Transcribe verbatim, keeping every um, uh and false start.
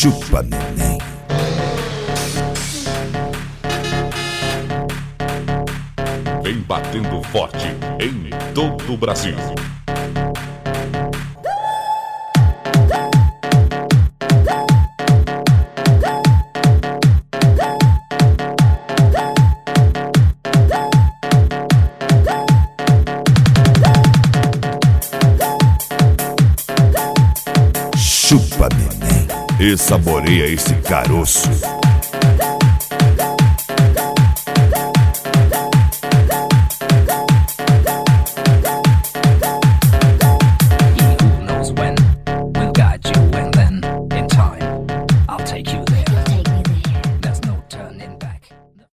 Chupa neném. Vem batendo forte em todo o Brasil. Chupa neném e saboreia esse caroço.